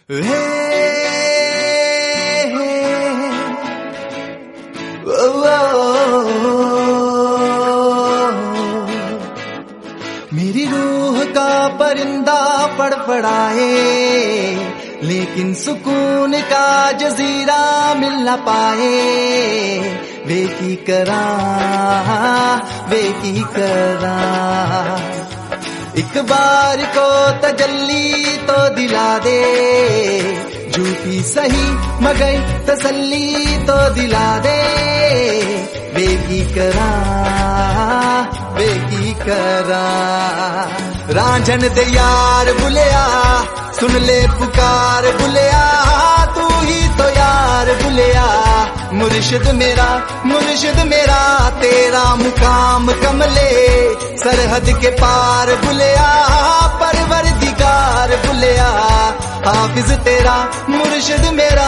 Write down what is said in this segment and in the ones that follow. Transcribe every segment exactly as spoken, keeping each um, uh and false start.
हे ओ, ओ, मेरी रूह का परिंदा फड़फड़ाए, लेकिन सुकून का जजीरा मिल न पाए। वे की करा वे की करा, एक बार को तजल्ली तो दिला दे, झूठी सही मगर तसल्ली तो दिला दे। वे की करा वे की करा, रांझन दे यार बुलिया, सुन ले पुकार बुलिया, तू ही तो यार बुलिया। मुर्शिद मेरा मुर्शिद मेरा, तेरा मुकाम कमले सरहद के पार बुलिया, परवरदिगार बुलिया, हाफिज तेरा मुर्शिद मेरा।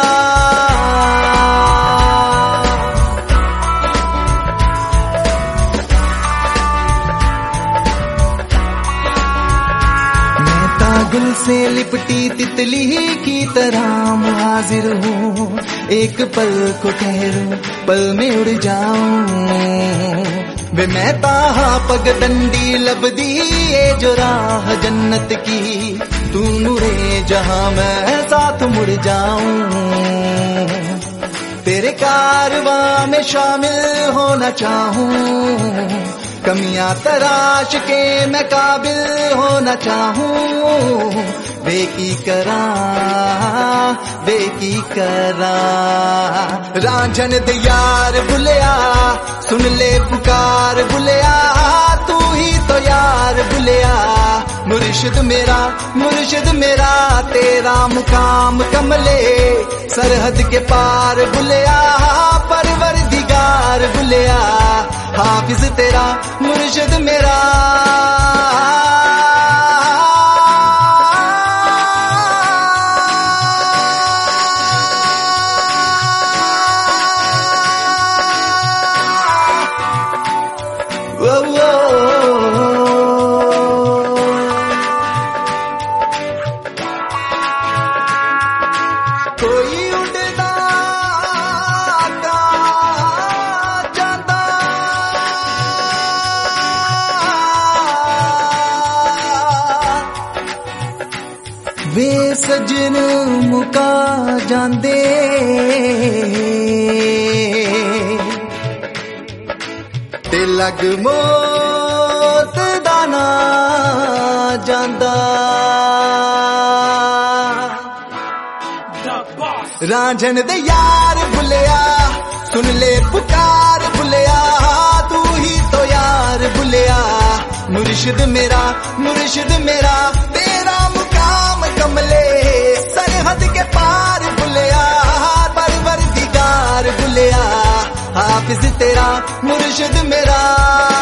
गुल से लिपटी तितली की तरह हाजिर हूँ, एक पल को ठहरूं पल में उड़ जाऊं। वे मैं ताहा पगडंडी लबदी ये जो राह जन्नत की, तू मुड़े जहां मैं साथ मुड़ जाऊं। तेरे कारवां में शामिल होना चाहूं, कमियां तराश के मैं काबिल होना चाहूं। वे की करा वे की करा, रांझन दे यार बुलिया, सुन ले पुकार बुलिया, तू ही तो यार बुलिया। मुर्शिद मेरा मुर्शिद मेरा, तेरा मुकाम कमले सरहद के पार बुलिया, परवरदिगार बुलिया, हाफिज तेरा मुर्शिद मेरा। ओ, ओ, कोई उड़दा वे सजन मुका जांदे, ते लग मौत दाना जांदा। रांझन दे यार बुलिया, सुन ले पुकार बुलिया, तू ही तो यार बुलिया। मुर्शिद मेरा मुर्शिद मेरा, तेरा मुकाम कमले सरहद के पार बुलिया, परवरदिगार बुलिया, हाफिज तेरा मुर्शिद मेरा।